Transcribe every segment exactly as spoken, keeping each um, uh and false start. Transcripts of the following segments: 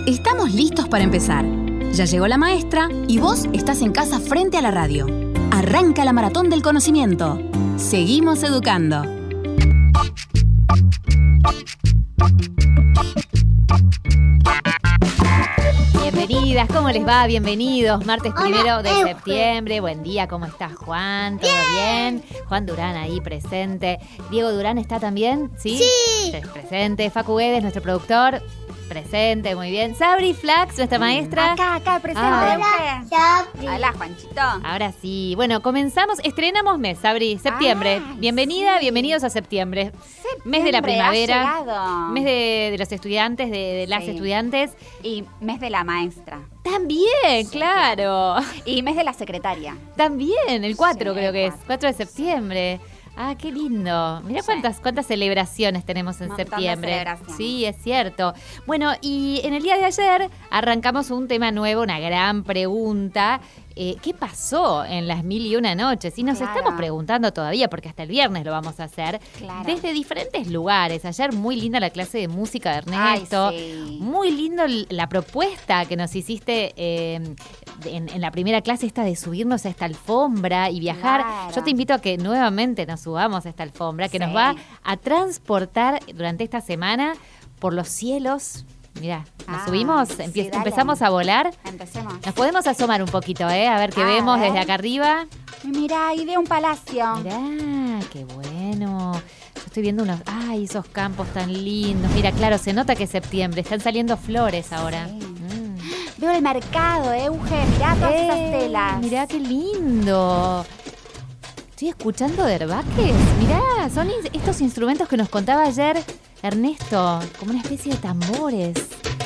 Estamos listos para empezar. Ya llegó la maestra y vos estás en casa frente a la radio. Arranca la maratón del conocimiento. Seguimos educando. Bienvenidas, ¿cómo les va? Bienvenidos, martes primero de septiembre. Buen día, ¿cómo estás, Juan? ¿Todo bien? Juan Durán ahí presente. Diego Durán está también, ¿sí? Sí. Presente. Facu Guedes, nuestro productor, presente, muy bien. Sabri Flax, nuestra maestra. Acá, acá, presente. Ah. Hola, Hola, Juanchito. Ahora sí. Bueno, comenzamos, estrenamos mes, Sabri, septiembre. Ah, Bienvenida, sí. bienvenidos a septiembre. Septiembre Mes de la primavera. Ha llegado. Mes de, de los estudiantes, de, de las Sí. estudiantes. Y mes de la maestra. También, claro. Y mes de la secretaria. También, el cuatro Sí, creo el que es, cuatro. cuatro de septiembre. Ah, qué lindo. Mirá Sí. cuántas, cuántas celebraciones tenemos en Un montón de septiembre. celebraciones. Sí, es cierto. Bueno, y en el día de ayer arrancamos un tema nuevo, una gran pregunta. Eh, ¿Qué pasó en las mil y una noches? Y nos Claro. estamos preguntando todavía, porque hasta el viernes lo vamos a hacer, Claro. desde diferentes lugares. Ayer muy linda la clase de música de Ernesto. Ay, sí. Muy lindo l- la propuesta que nos hiciste eh, en, en la primera clase, esta de subirnos a esta alfombra y viajar. Claro. Yo te invito a que nuevamente nos subamos a esta alfombra, que Sí. nos va a transportar durante esta semana por los cielos. Mirá, ¿nos Ah, subimos? sí, Empie- dale. ¿Empezamos a volar? Empecemos. Nos podemos asomar un poquito, ¿eh? A ver qué A vemos ver. desde acá arriba. Y mirá, ahí veo un palacio. Mirá, qué bueno. Yo estoy viendo unos... ¡Ay, esos campos tan lindos! Mira, claro, se nota que es septiembre. Están saliendo flores ahora. Sí. Mm. Veo el mercado, Euge. Mirá todas Eh, esas telas. Mirá qué lindo. Estoy escuchando derbaques. Mirá, son in- estos instrumentos que nos contaba ayer Ernesto, como una especie de tambores.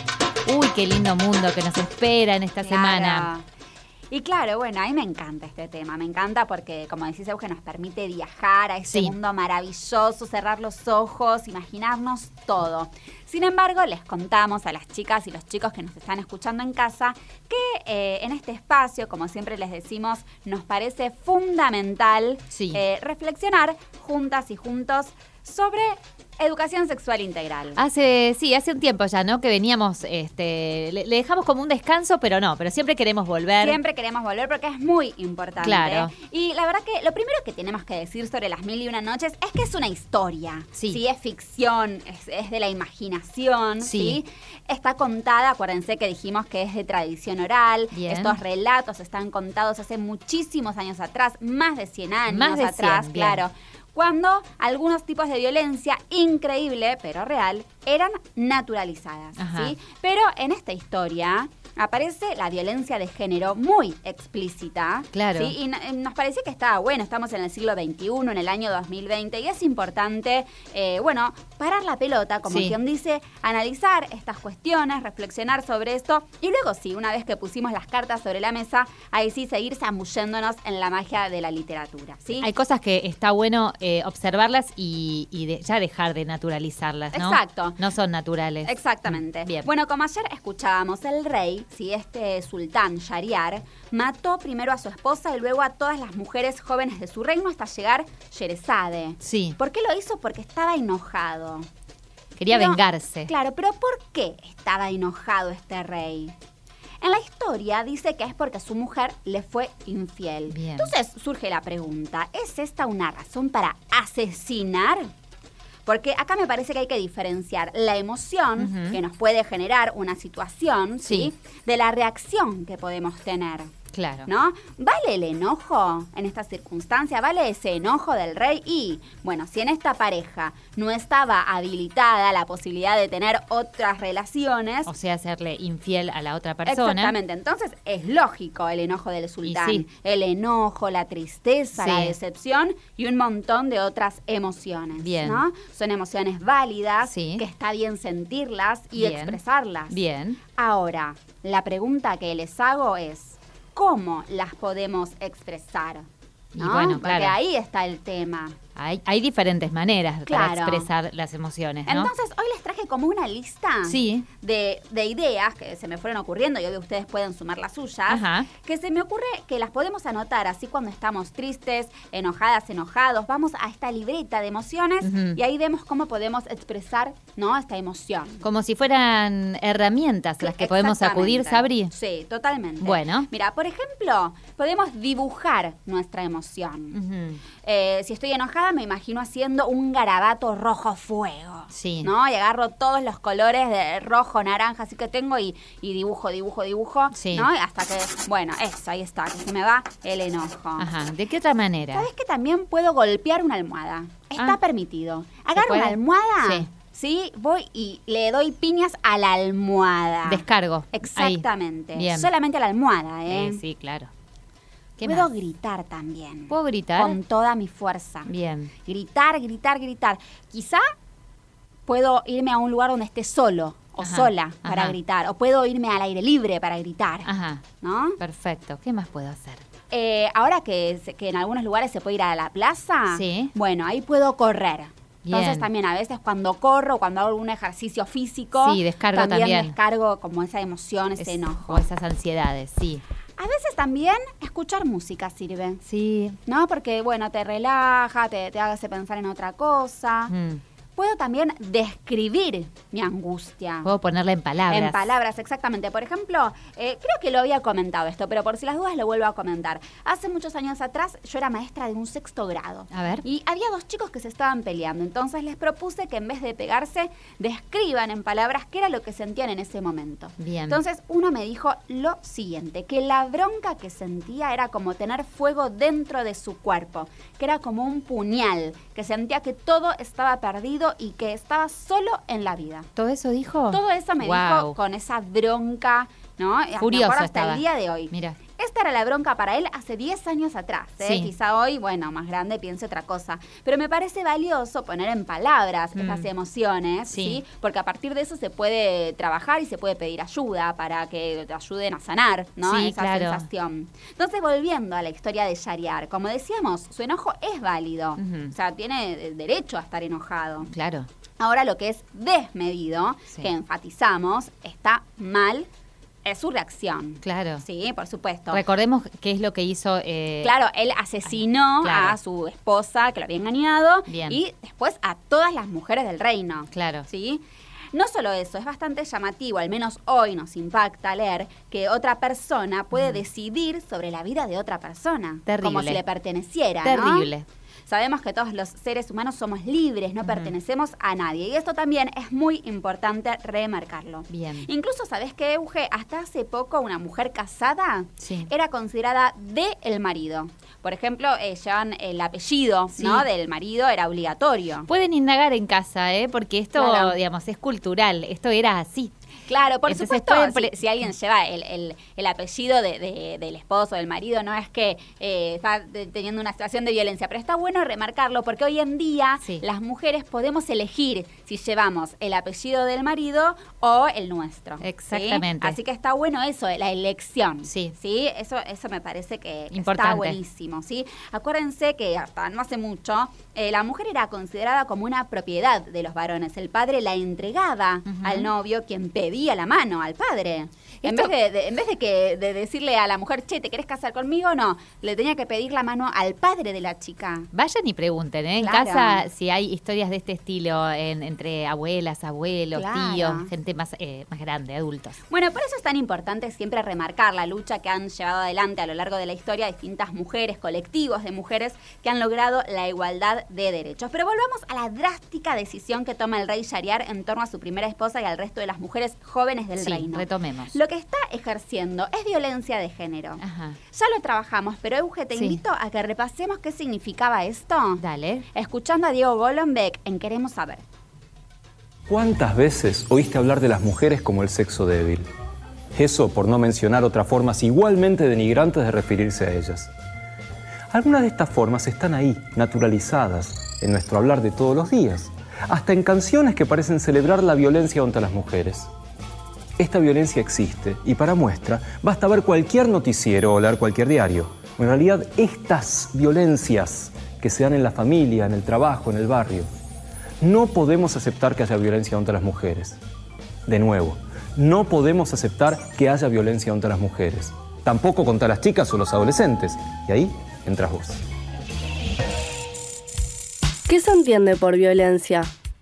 Uy, qué lindo mundo que nos espera en esta Claro. semana. Y claro, bueno, a mí me encanta este tema, me encanta porque, como decís, Euge, nos permite viajar a este Sí. mundo maravilloso, cerrar los ojos, imaginarnos todo. Sin embargo, les contamos a las chicas y los chicos que nos están escuchando en casa que eh, en este espacio, como siempre les decimos, nos parece fundamental Sí. eh, reflexionar juntas y juntos sobre educación sexual integral. Hace, sí, hace un tiempo ya, ¿no? Que veníamos, este, le, le dejamos como un descanso, pero no, pero siempre queremos volver. Siempre queremos volver porque es muy importante. Claro. Y la verdad que lo primero que tenemos que decir sobre las mil y una noches es que es una historia. Sí. Es ficción, es, es de la imaginación. Sí. Sí. Está contada, acuérdense que dijimos que es de tradición oral. Bien. Estos relatos están contados hace muchísimos años atrás, más de cien años Más de atrás, cien, bien. claro. Cuando algunos tipos de violencia, increíble pero real, eran naturalizadas. Ajá. ¿sí? Pero en esta historia aparece la violencia de género muy explícita. Claro. ¿sí? Y no- eh, nos parecía que estaba bueno, estamos en el siglo veintiuno, en el año dos mil veinte, y es importante, eh, bueno, parar la pelota, como Sí. quien dice, analizar estas cuestiones, reflexionar sobre esto, y luego sí, una vez que pusimos las cartas sobre la mesa, ahí sí seguir zambulléndonos en la magia de la literatura. ¿sí? Hay cosas que está bueno eh, observarlas y, y de- ya dejar de naturalizarlas, ¿no? Exacto. No son naturales. Exactamente. Bien. Bueno, como ayer escuchábamos, el rey, si este sultán Shahriar, mató primero a su esposa y luego a todas las mujeres jóvenes de su reino hasta llegar Sheresade. Sí, ¿Por qué lo hizo? Porque estaba enojado. quería Pero- vengarse. Claro, pero ¿por qué estaba enojado este rey? En la historia dice que es porque su mujer le fue infiel. Bien. Entonces surge la pregunta, ¿es esta una razón para asesinar? Porque acá me parece que hay que diferenciar la emoción Ujú. que nos puede generar una situación, Sí. ¿sí? De la reacción que podemos tener. Claro. ¿No? ¿Vale el enojo en esta circunstancia? ¿Vale ese enojo del rey? Y, bueno, si en esta pareja no estaba habilitada la posibilidad de tener otras relaciones, O sea, hacerle infiel a la otra persona. exactamente, entonces es lógico el enojo del sultán. sí. El enojo, la tristeza, Sí. la decepción y un montón de otras emociones. Bien. ¿no? Son emociones válidas, Sí. que está bien sentirlas y Bien. expresarlas. Bien. Ahora, la pregunta que les hago es, ¿cómo las podemos expresar? Y ¿no? bueno, Porque claro. ahí está el tema. Hay, hay diferentes maneras para Claro. expresar las emociones, ¿no? Entonces, hoy les traje traje como una lista Sí. de, de ideas que se me fueron ocurriendo y obvio ustedes pueden sumar las suyas. Ajá. Que se me ocurre que las podemos anotar así cuando estamos tristes, enojadas, enojados. Vamos a esta libreta de emociones Ujú. y ahí vemos cómo podemos expresar, ¿no?, esta emoción. Como si fueran herramientas a las que podemos acudir, Exactamente. Sabri. Sí, totalmente. Bueno. Mira, por ejemplo, podemos dibujar nuestra emoción. Ujú. Eh, si estoy enojada, me imagino haciendo un garabato rojo fuego. Sí. ¿No? Y agarro todos los colores de rojo, naranja, así que tengo y, y dibujo, dibujo, dibujo. Sí. ¿No? Y hasta que, bueno, eso, ahí está, que se me va el enojo. Ajá. ¿De qué otra manera? ¿Sabes que también puedo golpear una almohada? Está Ah. permitido. Agarro puede? una almohada. Sí. Sí, voy y le doy piñas a la almohada. Descargo. Exactamente. Ahí. Bien. Solamente a la almohada, ¿eh? Eh, sí, claro. ¿Qué Puedo más? gritar también. ¿Puedo gritar? Con toda mi fuerza. Bien. Gritar, gritar, gritar. Quizá puedo irme a un lugar donde esté solo o Ajá, sola para ajá. gritar. O puedo irme al aire libre para gritar. Ajá. ¿No? Perfecto. ¿Qué más puedo hacer? Eh, ahora que, se- que en algunos lugares se puede ir a la plaza, Sí. bueno, ahí puedo correr. Entonces Bien. también a veces cuando corro, cuando hago algún ejercicio físico, Sí, descargo también. descargo como esa emoción, ese Es- enojo. O esas ansiedades, sí. A veces también escuchar música sirve, Sí. ¿no? Porque, bueno, te relaja, te, te hace pensar en otra cosa. Mm. Puedo también describir mi angustia. Puedo ponerla en palabras. En palabras, exactamente. Por ejemplo, eh, creo que lo había comentado esto, pero por si las dudas lo vuelvo a comentar. Hace muchos años atrás yo era maestra de un sexto grado. A ver. Y había dos chicos que se estaban peleando. Entonces les propuse que en vez de pegarse, describan en palabras qué era lo que sentían en ese momento. Bien. Entonces uno me dijo lo siguiente, que la bronca que sentía era como tener fuego dentro de su cuerpo, que era como un puñal, que sentía que todo estaba perdido y que estaba solo en la vida. ¿Todo eso dijo? Todo eso me Guau. dijo con esa bronca, ¿no? Me Furioso acuerdo hasta estaba. el día de hoy. Mira. Esta era la bronca para él hace diez años atrás. ¿eh? Sí. Quizá hoy, bueno, más grande, piense otra cosa. Pero me parece valioso poner en palabras Mm. estas emociones, Sí. ¿sí? Porque a partir de eso se puede trabajar y se puede pedir ayuda para que te ayuden a sanar, ¿no? Sí, Esa claro. sensación. Entonces, volviendo a la historia de Shahriar, como decíamos, su enojo es válido. Ujú. O sea, tiene derecho a estar enojado. Claro. Ahora lo que es desmedido, Sí. que enfatizamos, está mal, es su reacción. Claro. Sí, por supuesto. Recordemos qué es lo que hizo. eh, Claro, él asesinó Claro. a su esposa, que lo había engañado, Bien. y después a todas las mujeres del reino. Claro. ¿Sí? No solo eso, es bastante llamativo, al menos hoy nos impacta leer que otra persona puede decidir sobre la vida de otra persona. Terrible. Como si le perteneciera, ¿no? Terrible. Sabemos que todos los seres humanos somos libres, no pertenecemos a nadie. Y esto también es muy importante remarcarlo. Bien. Incluso, ¿sabés qué, Euge? Hasta hace poco una mujer casada Sí. era considerada de el marido. Por ejemplo, eh, llevan el apellido, Sí. ¿no? Del marido, era obligatorio. Pueden indagar en casa, ¿eh? Porque esto, Claro. digamos, es cultural. Esto era así. Claro, por Entonces supuesto, pueden si, pre- si alguien lleva el, el- el apellido de- de- del esposo, del marido, no es que eh, está de- teniendo una situación de violencia, pero está bueno remarcarlo porque hoy en día Sí. las mujeres podemos elegir si llevamos el apellido del marido o el nuestro. ¿sí? Exactamente. Así que está bueno eso, la elección. Sí. ¿sí? Eso, eso me parece que está Importante. buenísimo. ¿sí? Acuérdense que hasta no hace mucho eh, la mujer era considerada como una propiedad de los varones. El padre la entregaba Ujú. al novio, quien pedía la mano al padre. En Esto- vez, de, de- en vez de, que, de decirle a la mujer, che, ¿te querés casar conmigo? No, le tenía que pedir la mano al padre de la chica. Vayan y pregunten, ¿eh? En Claro. casa si hay historias de este estilo en- entre abuelas, abuelos, Claro. tíos, gente más, eh, más grande, adultos. Bueno, por eso es tan importante siempre remarcar la lucha que han llevado adelante a lo largo de la historia distintas mujeres, colectivos de mujeres que han logrado la igualdad de derechos. Pero volvamos a la drástica decisión que toma el rey Shahriar en torno a su primera esposa y al resto de las mujeres jóvenes del Sí, reino. retomemos. Lo que está ejerciendo es violencia de género. Ajá. Ya lo trabajamos, pero Euge, te Sí. invito a que repasemos qué significaba esto. Dale. Escuchando a Diego Golombek en Queremos Saber. ¿Cuántas veces oíste hablar de las mujeres como el sexo débil? Eso por no mencionar otras formas igualmente denigrantes de referirse a ellas. Algunas de estas formas están ahí, naturalizadas, en nuestro hablar de todos los días, hasta en canciones que parecen celebrar la violencia contra las mujeres. Esta violencia existe y para muestra basta ver cualquier noticiero o leer cualquier diario. En realidad, estas violencias que se dan en la familia, en el trabajo, en el barrio, No podemos aceptar que haya violencia contra las mujeres. De nuevo, no podemos aceptar que haya violencia contra las mujeres. Tampoco contra las chicas o los adolescentes. Y ahí entras vos. ¿Qué se entiende por violencia?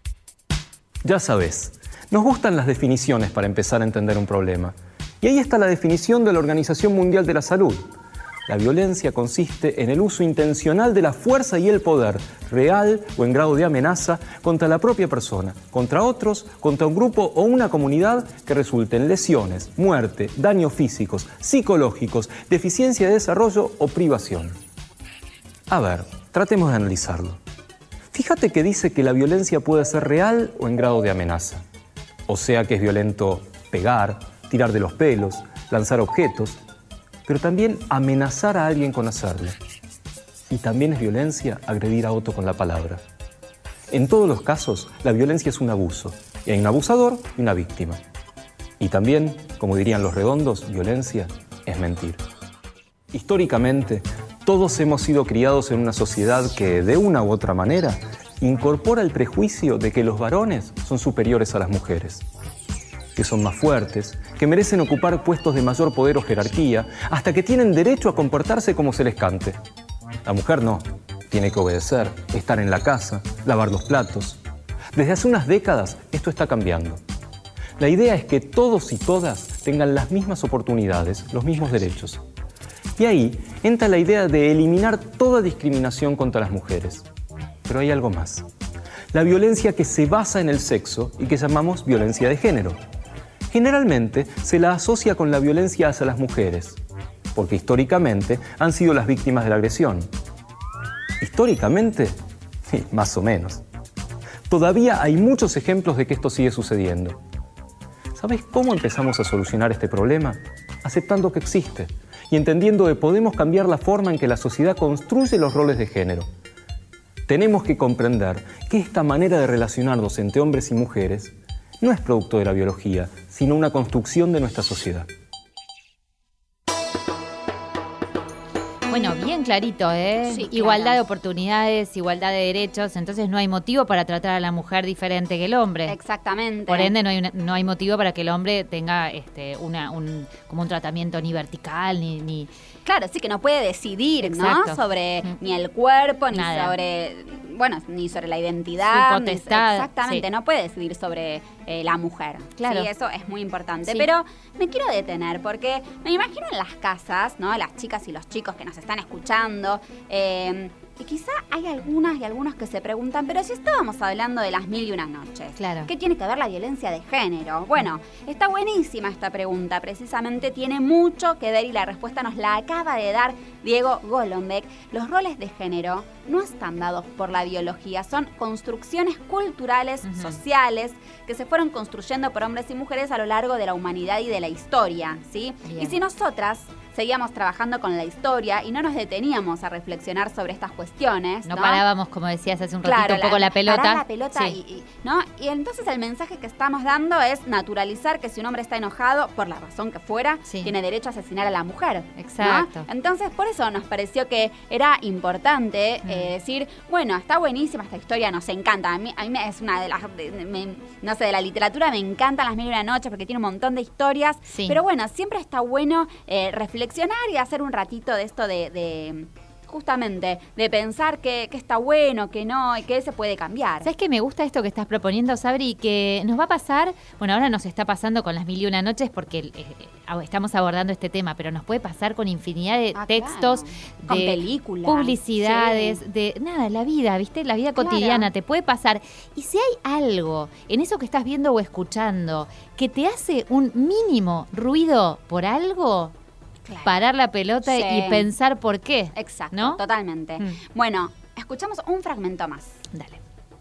Ya sabés, nos gustan las definiciones para empezar a entender un problema. Y ahí está la definición de la Organización Mundial de la Salud. La violencia consiste en el uso intencional de la fuerza y el poder, real o en grado de amenaza, contra la propia persona, contra otros, contra un grupo o una comunidad que resulte en lesiones, muerte, daños físicos, psicológicos, deficiencia de desarrollo o privación. A ver, tratemos de analizarlo. Fíjate que dice que la violencia puede ser real o en grado de amenaza. O sea que es violento pegar, tirar de los pelos, lanzar objetos, pero también amenazar a alguien con hacerlo. Y también es violencia agredir a otro con la palabra. En todos los casos, la violencia es un abuso, y hay un abusador y una víctima. Y también, como dirían los redondos, violencia es mentir. Históricamente, todos hemos sido criados en una sociedad que, de una u otra manera, incorpora el prejuicio de que los varones son superiores a las mujeres, que son más fuertes, que merecen ocupar puestos de mayor poder o jerarquía, hasta que tienen derecho a comportarse como se les cante. La mujer no, tiene que obedecer, estar en la casa, lavar los platos. Desde hace unas décadas esto está cambiando. La idea es que todos y todas tengan las mismas oportunidades, los mismos derechos. Y ahí entra la idea de eliminar toda discriminación contra las mujeres. Pero hay algo más. La violencia que se basa en el sexo y que llamamos violencia de género. Generalmente se la asocia con la violencia hacia las mujeres, porque históricamente han sido las víctimas de la agresión. ¿Históricamente? Sí, más o menos. Todavía hay muchos ejemplos de que esto sigue sucediendo. ¿Sabes cómo empezamos a solucionar este problema? Aceptando que existe y entendiendo que podemos cambiar la forma en que la sociedad construye los roles de género. Tenemos que comprender que esta manera de relacionarnos entre hombres y mujeres no es producto de la biología, sino una construcción de nuestra sociedad. Bueno, bien clarito, ¿eh? Sí, igualdad claro. de oportunidades, igualdad de derechos, entonces no hay motivo para tratar a la mujer diferente que el hombre. Exactamente. Por ende, no hay, una- no hay motivo para que el hombre tenga este, una, un, como un tratamiento ni vertical, ni... ni Claro, sí, que no puede decidir, Exacto. ¿no? Sobre Mm. ni el cuerpo, ni Nada. sobre, bueno, ni sobre la identidad. Su ni- potestad, exactamente, sí. no puede decidir sobre eh, la mujer. Claro. Sí, eso es muy importante. Sí. Pero me quiero detener porque me imagino en las casas, ¿no? Las chicas y los chicos que nos están escuchando. Eh, y quizá hay algunas y algunos que se preguntan, pero si estábamos hablando de las mil y una noches, Claro. ¿qué tiene que ver la violencia de género? Bueno, está buenísima esta pregunta, precisamente tiene mucho que ver y la respuesta nos la acaba de dar Diego Golombek. Los roles de género no están dados por la biología, son construcciones culturales, Ujú. sociales, que se fueron construyendo por hombres y mujeres a lo largo de la humanidad y de la historia, ¿sí? Bien. Y si nosotras seguíamos trabajando con la historia y no nos deteníamos a reflexionar sobre estas cuestiones, no, ¿no? parábamos, como decías hace un ratito, Claro, un poco la, pelota. parar la pelota Sí. y, y- ¿no? Y entonces el mensaje que estamos dando es naturalizar que si un hombre está enojado, por la razón que fuera, Sí. tiene derecho a asesinar a la mujer. ¿no? Exacto. Entonces, por eso nos pareció que era importante Mm. eh, decir, bueno, está buenísima esta historia, nos encanta. A mí, a mí me- es una de las, de- de- me- no sé, de la literatura me encantan las mil y una noches porque tiene un montón de historias. Sí. Pero bueno, siempre está bueno eh, reflexionar y hacer un ratito de esto de... de justamente, de pensar que, que está bueno, que no, y que se puede cambiar. ¿Sabes qué me gusta esto que estás proponiendo, Sabri? Que nos va a pasar, bueno, ahora nos está pasando con las mil y una noches porque eh, eh, estamos abordando este tema, pero nos puede pasar con infinidad de Ah, textos, claro. Con de películas, publicidades, sí. de nada, la vida, ¿viste? La vida Claro. cotidiana te puede pasar. Y si hay algo en eso que estás viendo o escuchando que te hace un mínimo ruido por algo, Claro. parar la pelota Sí. y pensar por qué. Exacto, ¿no? totalmente. Mm. Bueno, escuchamos un fragmento más. Dale.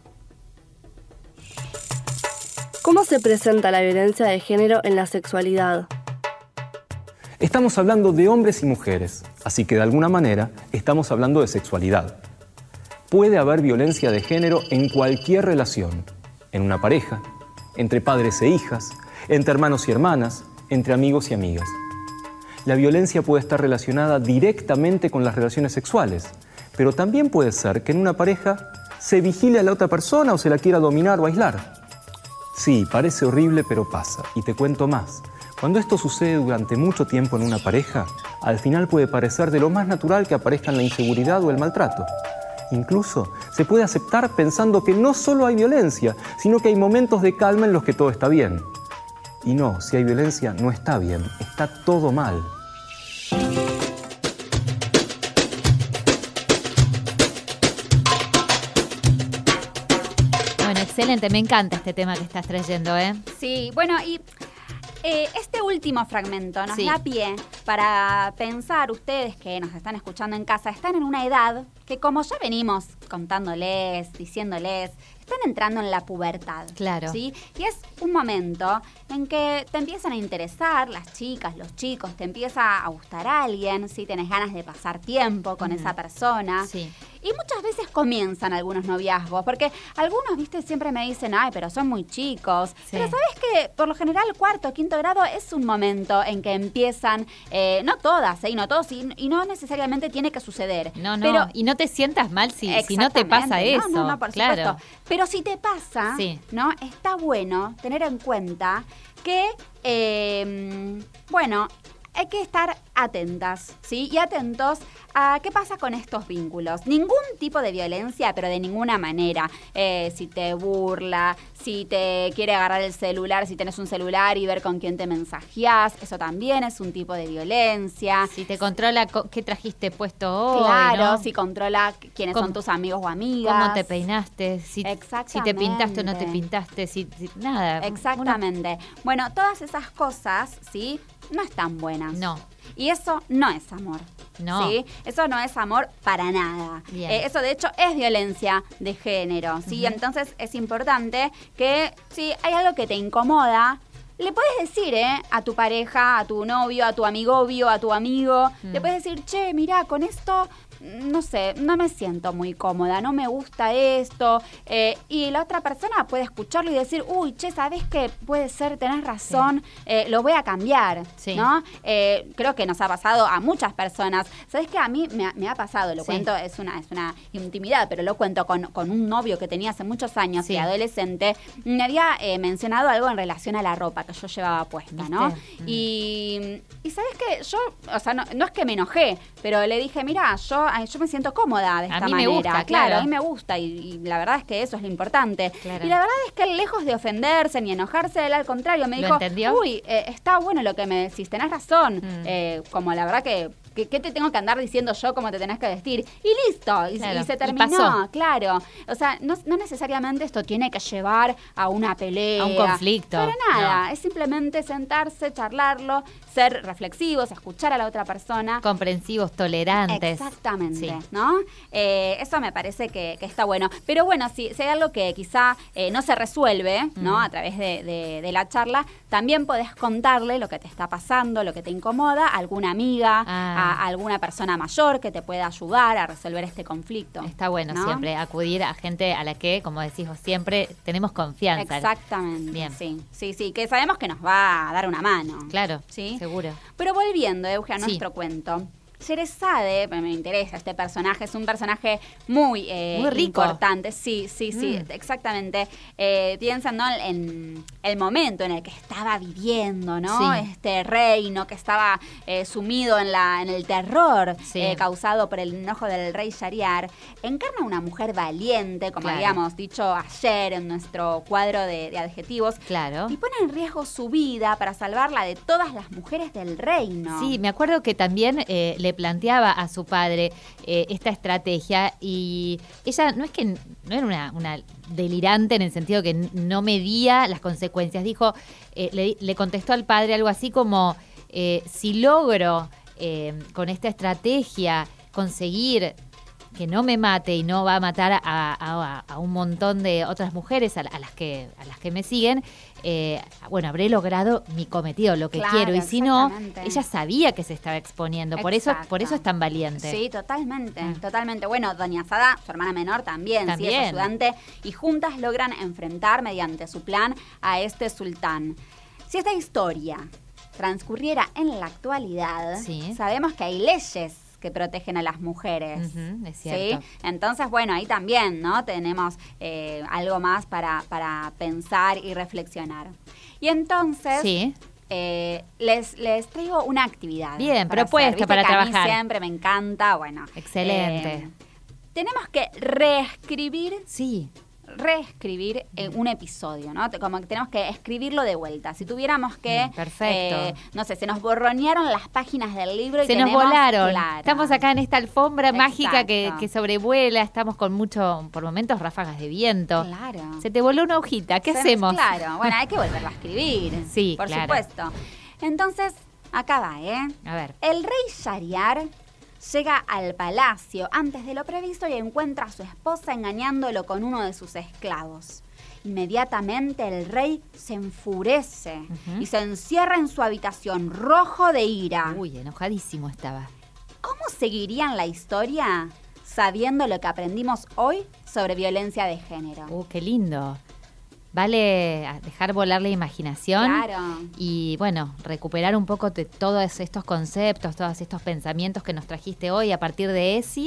¿Cómo se presenta la violencia de género en la sexualidad? Estamos hablando de hombres y mujeres, así que de alguna manera estamos hablando de sexualidad. Puede haber violencia de género en cualquier relación, en una pareja, entre padres e hijas, entre hermanos y hermanas, entre amigos y amigas. La violencia puede estar relacionada directamente con las relaciones sexuales, pero también puede ser que en una pareja se vigile a la otra persona o se la quiera dominar o aislar. Sí, parece horrible, pero pasa. Y te cuento más. Cuando esto sucede durante mucho tiempo en una pareja, al final puede parecer de lo más natural que aparezcan la inseguridad o el maltrato. Incluso se puede aceptar pensando que no solo hay violencia, sino que hay momentos de calma en los que todo está bien. Y no, si hay violencia, no está bien, está todo mal. Bueno, excelente, me encanta este tema que estás trayendo, ¿eh? Sí, bueno, y eh, este último fragmento nos Sí. da pie para pensar, ustedes que nos están escuchando en casa, están en una edad que, como ya venimos contándoles, diciéndoles, están entrando en la pubertad. Claro. ¿Sí? Y es un momento en que te empiezan a interesar las chicas, los chicos, te empieza a gustar alguien, ¿sí? Tenés ganas de pasar tiempo con Mm. esa persona. Sí. Y muchas veces comienzan algunos noviazgos, porque algunos, viste, siempre me dicen, ay, pero son muy chicos. Sí. Pero sabes que por lo general cuarto, quinto grado es un momento en que empiezan, eh, no todas, ¿eh? y no todos, y, y no necesariamente tiene que suceder. No, no, pero, y no te sientas mal si, si no te pasa Exactamente. eso. No, no, no, por claro. supuesto. Pero si te pasa, Sí. ¿no? Está bueno tener en cuenta que, eh, bueno, hay que estar atentas, ¿sí? Y atentos a qué pasa con estos vínculos. Ningún tipo de violencia, pero de ninguna manera. Eh, si te burla, si te quiere agarrar el celular, si tenés un celular y ver con quién te mensajeás, eso también es un tipo de violencia. Si te controla co- qué trajiste puesto hoy, Claro, ¿no? si controla quiénes ¿Cómo- son tus amigos o amigas. Cómo te peinaste, si, si te pintaste o no te Exactamente. pintaste, si, si- nada. Exactamente. Bueno, todas esas cosas, ¿sí? No están buenas. No. Y eso no es amor. No. ¿Sí? Eso no es amor para nada. Bien. Eh, eso, de hecho, es violencia de género. ¿Sí? Ujú. Entonces, es importante que si hay algo que te incomoda, le puedes decir, ¿eh? A tu pareja, a tu novio, a tu amigovio, a tu amigo. Mm. Le puedes decir, che, mirá, con esto, no sé, no me siento muy cómoda, no me gusta esto. Eh, y la otra persona puede escucharlo y decir, uy, che, ¿sabés qué? Puede ser, tenés razón, eh, lo voy a cambiar, Sí. ¿no? Eh, creo que nos ha pasado a muchas personas. ¿Sabés qué? A mí me ha, me ha pasado, lo Sí. cuento, es una, es una intimidad, pero lo cuento con, con un novio que tenía hace muchos años, Sí. de adolescente. Me había eh, mencionado algo en relación a la ropa que yo llevaba puesta, ¿no? ¿Viste? Mm. Y, y ¿sabés qué? Yo, o sea, no, no es que me enojé, pero le dije, mira, yo, ay, yo me siento cómoda de A esta mí me manera. gusta, claro. a mí me gusta y, y la verdad es que eso es lo importante. Claro. Y la verdad es que él, lejos de ofenderse ni enojarse, él al contrario me ¿Lo dijo, entendió? uy, eh, está bueno lo que me decís, tenés razón. Mm. Eh, como la verdad que, que, ¿qué te tengo que andar diciendo yo cómo te tenés que vestir? Y listo, y, Claro, y se y terminó, pasó. claro. O sea, no, no necesariamente esto tiene que llevar a una pelea. A un conflicto, Para nada, no. es simplemente sentarse, charlarlo, ser reflexivos, escuchar a la otra persona. Comprensivos, tolerantes. Exactamente, Sí. ¿no? Eh, eso me parece que, que está bueno. Pero bueno, si, si hay algo que quizá eh, no se resuelve, ¿no? Mm. A través de, de- de la charla, también podés contarle lo que te está pasando, lo que te incomoda, a alguna amiga, Ah. a alguna persona mayor que te pueda ayudar a resolver este conflicto. Está bueno ¿no? siempre acudir a gente a la que, como decís vos, siempre tenemos confianza. Exactamente. Bien. Sí, sí, sí, que sabemos que nos va a dar una mano. Claro, ¿Sí? seguro. Pero volviendo, Euge, a Sí. nuestro cuento. Sherezade, me interesa este personaje, es un personaje muy, eh, Muy rico. importante. Sí, sí, sí, Mm. exactamente. Eh, piensan, ¿no? en el momento en el que estaba viviendo, ¿no? Sí. Este reino que estaba eh, sumido en, la, en el terror Sí. eh, causado por el enojo del rey Shariar. Encarna una mujer valiente, como Claro. habíamos dicho ayer en nuestro cuadro de, de adjetivos. Claro. Y pone en riesgo su vida para salvarla de todas las mujeres del reino. Sí, me acuerdo que también eh, le planteaba a su padre eh, esta estrategia y ella no es que n- no era una, una delirante en el sentido que n- no medía las consecuencias. Dijo, eh, le, le contestó al padre algo así como, eh, si logro eh, con esta estrategia conseguir que no me mate y no va a matar a, a- a un montón de otras mujeres a, a las que a las que me siguen, eh, bueno, habré logrado mi cometido, lo que Claro, quiero. Y si no, exactamente. ella sabía que se estaba exponiendo. Por eso, Exacto. por eso es tan valiente. Sí, totalmente, Mm. totalmente. Bueno, doña Sada, su hermana menor, también, sí, También. es ayudante. Y juntas logran enfrentar mediante su plan a este sultán. Si esta historia transcurriera en la actualidad, Sí. sabemos que hay leyes que protegen a las mujeres. Uh-huh, es cierto. ¿Sí? Entonces, bueno, ahí también, ¿no? Tenemos eh, algo más para, para pensar y reflexionar. Y entonces... Sí. Eh, les, les traigo una actividad. Bien, para propuesta hacer. ¿Viste para que a mí trabajar. siempre me encanta, bueno. Excelente. Eh, tenemos que reescribir, Sí. reescribir eh, un episodio, ¿no? Te- Como que tenemos que escribirlo de vuelta. Si tuviéramos que, Mm, perfecto. eh, no sé, se nos borronearon las páginas del libro y Se nos tenemos, volaron. claro. Estamos acá en esta alfombra mágica que, Exacto. que sobrevuela. Estamos con mucho, por momentos, ráfagas de viento. Claro. Se te voló una hojita. ¿Qué Se- hacemos? Claro, bueno, hay que volverlo a escribir. Sí, por claro. supuesto. Entonces, acá va, ¿eh? A ver. El rey Shahriar llega al palacio antes de lo previsto y encuentra a su esposa engañándolo con uno de sus esclavos. Inmediatamente el rey se enfurece Ujú. y se encierra en su habitación, rojo de ira. Uy, enojadísimo estaba. ¿Cómo seguirían la historia sabiendo lo que aprendimos hoy sobre violencia de género? Uh, qué lindo. Vale a dejar volar la imaginación. Claro. Y bueno, recuperar un poco de todos estos conceptos, todos estos pensamientos que nos trajiste hoy a partir de ESI.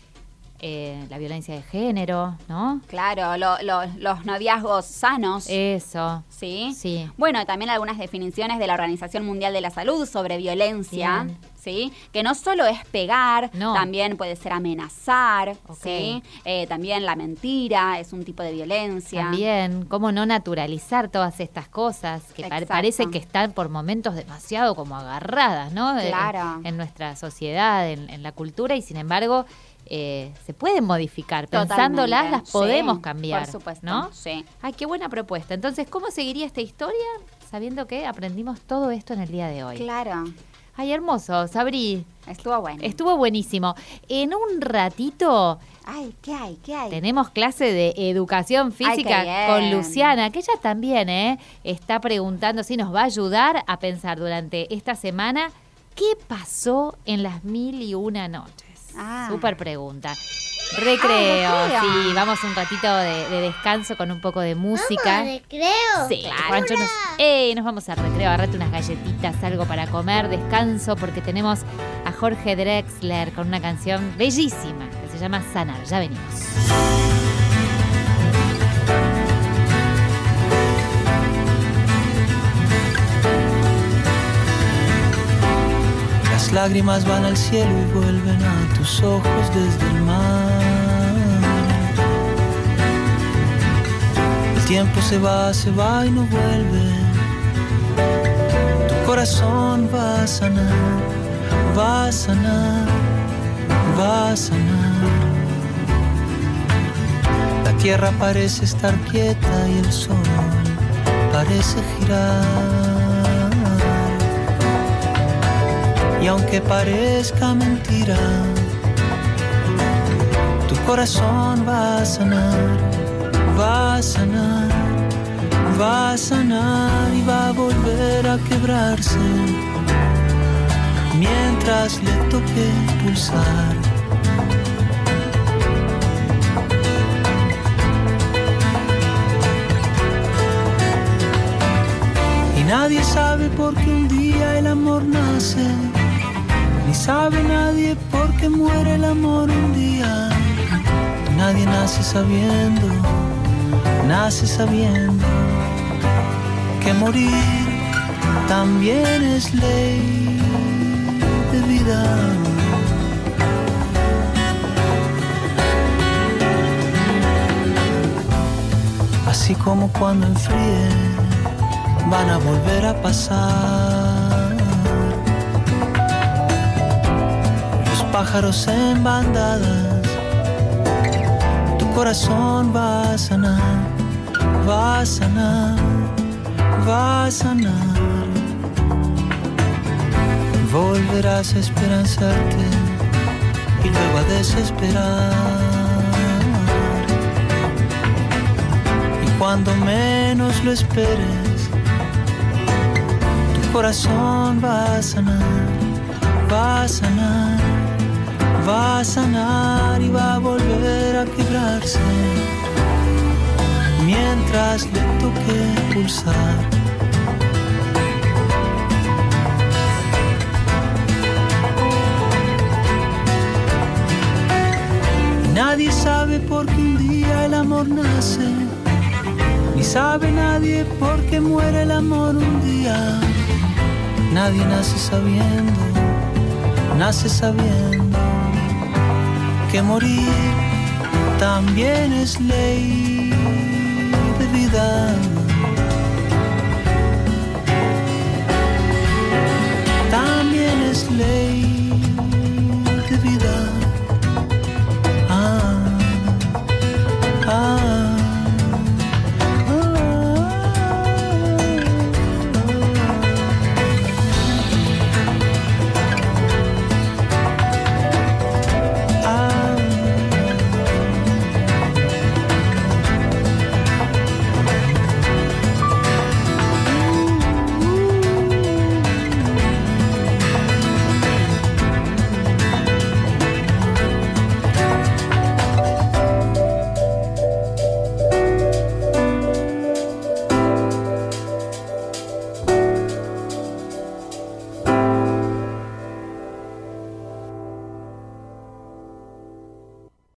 Eh, la violencia de género, ¿no? Claro, lo- lo- los noviazgos sanos. Eso. ¿Sí? Sí. Bueno, también algunas definiciones de la Organización Mundial de la Salud sobre violencia, Bien. ¿sí? Que no solo es pegar, No. también puede ser amenazar, Ok. ¿sí? Eh, también la mentira es un tipo de violencia. También, cómo no naturalizar todas estas cosas que pa- Exacto. parece que están por momentos demasiado como agarradas, ¿no? En- Claro. En, nuestra sociedad, en, en la cultura, y sin embargo eh, se pueden modificar. Totalmente. Pensándolas las Sí, podemos cambiar, por supuesto, ¿no? sí. Ay, qué buena propuesta. Entonces, ¿cómo seguiría esta historia sabiendo que aprendimos todo esto en el día de hoy? Claro, Ay, hermoso, Sabri. estuvo bueno. Estuvo buenísimo. En un ratito Ay, ¿qué hay? ¿Qué hay? tenemos clase de educación Ay, qué física bien. con Luciana, que ella también ¿eh? está preguntando si nos va a ayudar a pensar durante esta semana qué pasó en las mil y una noches. Ah. Súper pregunta. Recreo, Ah, recreo. sí, vamos un ratito de, de descanso con un poco de música. recreo. Sí, Juancho, nos, ¡Ey! nos vamos al recreo, agarrate unas galletitas, algo para comer, descanso, porque tenemos a Jorge Drexler con una canción bellísima que se llama Sanar. Ya venimos. Las lágrimas van al cielo y vuelven a tus ojos desde el mar. El tiempo se va, se va y no vuelve. Tu corazón va a sanar, va a sanar, va a sanar. La tierra parece estar quieta y el sol parece girar. Y aunque parezca mentira, tu corazón va a sanar, va a sanar, va a sanar y va a volver a quebrarse mientras le toque pulsar. Y nadie sabe por qué un día el amor nace, ni sabe nadie por qué muere el amor un día. Nadie nace sabiendo, nace sabiendo que morir también es ley de vida. Así como cuando enfríe van a volver a pasar los pájaros en bandadas. Tu corazón va a sanar, va a sanar, va a sanar. Volverás a esperanzarte y luego a desesperar. Y cuando menos lo esperes, tu corazón va a sanar, va a sanar, va a sanar y va a volver a quebrarse mientras le toque pulsar. Nadie sabe por qué un día el amor nace, ni sabe nadie por qué muere el amor un día. Nadie nace sabiendo, nace sabiendo que morir también es ley de vida.